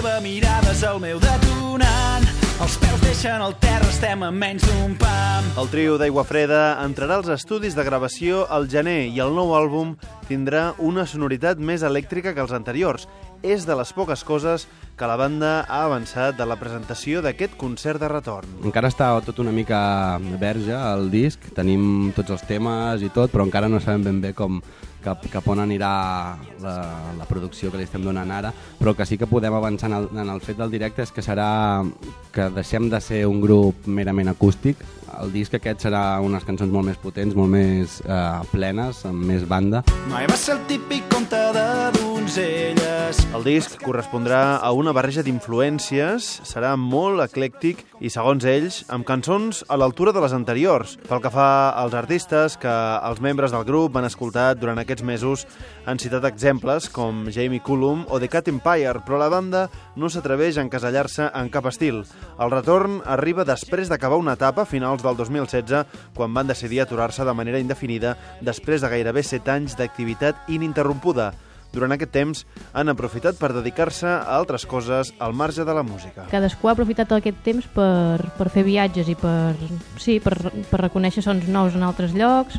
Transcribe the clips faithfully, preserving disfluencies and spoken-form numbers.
teva mirada és el meu detonant. Els peus deixen el terra, estem a menys d'un pam. El trio d'Aigua Freda entrarà als estudis de gravació al gener i el nou àlbum tindrà una sonoritat més elèctrica que els anteriors. És de les poques coses que la banda ha avançat de la presentació d'aquest concert de retorn. Encara està tot una mica verge el disc, tenim tots els temes i tot, però encara no sabem ben bé com, cap, cap on anirà la, la producció que li estem donant ara, però que sí que podem avançar en el, en el fet del directe és que serà que deixem de ser un grup merament acústic. El disc aquest serà unes cançons molt més potents, molt més eh, plenes, amb més banda. Mai va ser el típic conte de donzelles. El disc correspondrà a una barreja d'influències, serà molt eclèctic i, segons ells, amb cançons a l'altura de les anteriors. Pel que fa als artistes que els membres del grup han escoltat durant aquests mesos, han citat exemples com Jamie Cullum o The Cat Empire, però la banda no s'atreveix a encasellar-se en cap estil. El retorn arriba després d'acabar una etapa a finals del dos mil setze, quan van decidir aturar-se de manera indefinida després de gairebé set anys d'activitat ininterrompuda. Durant aquest temps han aprofitat per dedicar-se a altres coses al marge de la música. Cadascú ha aprofitat aquest temps per, per fer viatges i per, sí, per, per reconèixer sons nous en altres llocs,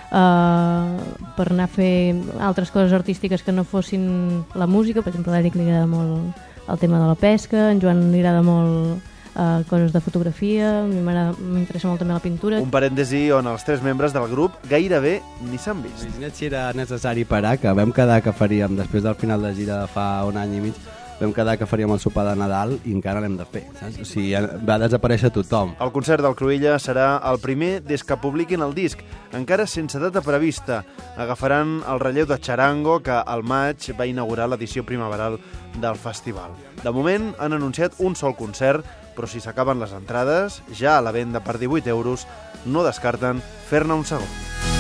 eh, per anar a fer altres coses artístiques que no fossin la música. Per exemple, a l'Eric li agrada molt el tema de la pesca, en Joan li agrada molt Uh, coses de fotografia, m'interessa molt també la pintura. Un parèntesi on els tres membres del grup gairebé ni s'han vist. Imagina't si era necessari parar, que vam quedar que faríem, després del final de gira de fa un any i mig, vam quedar que faríem el sopar de Nadal i encara l'hem de fer, saps? O sigui, va desaparèixer tothom. El concert del Cruïlla serà el primer des que publiquin el disc, encara sense data prevista. Agafaran el relleu de Charango, que al maig va inaugurar l'edició primaveral del festival. De moment han anunciat un sol concert, però si s'acaben les entrades, ja a la venda per divuit euros, no descarten fer-ne un segon.